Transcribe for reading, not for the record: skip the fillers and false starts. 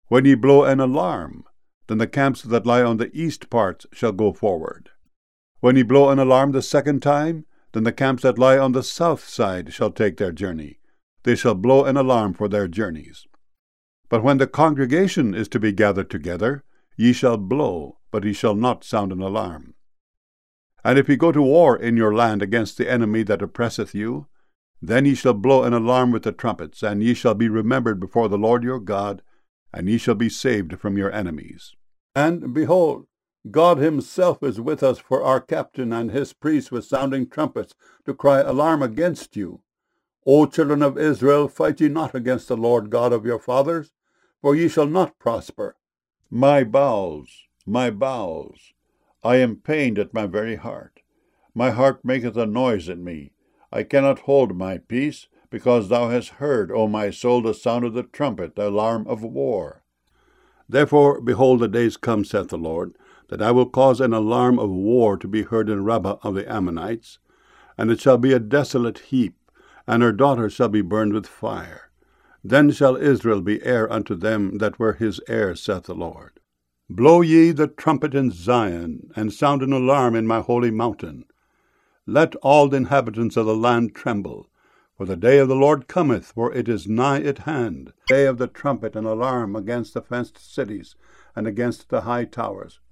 When ye blow an alarm, then the camps that lie on the east parts shall go forward. When ye blow an alarm the second time, then the camps that lie on the south side shall take their journey. They shall blow an alarm for their journeys. But when the congregation is to be gathered together, ye shall blow, but ye shall not sound an alarm. And if ye go to war in your land against the enemy that oppresseth you, then ye shall blow an alarm with the trumpets, and ye shall be remembered before the Lord your God, and ye shall be saved from your enemies. And behold, God himself is with us for our captain and his priests with sounding trumpets to cry alarm against you. O children of Israel, fight ye not against the Lord God of your fathers, for ye shall not prosper. My bowels, I am pained at my very heart. My heart maketh a noise in me. I cannot hold my peace, because thou hast heard, O my soul, the sound of the trumpet, the alarm of war. Therefore, behold, the days come, saith the Lord, that I will cause an alarm of war to be heard in Rabbah of the Ammonites, and it shall be a desolate heap, and her daughters shall be burned with fire. Then shall Israel be heir unto them that were his heirs, saith the Lord. Blow ye the trumpet in Zion, and sound an alarm in my holy mountain. Let all the inhabitants of the land tremble, for the day of the Lord cometh, for it is nigh at hand. The day of the trumpet and alarm against the fenced cities, and against the high towers.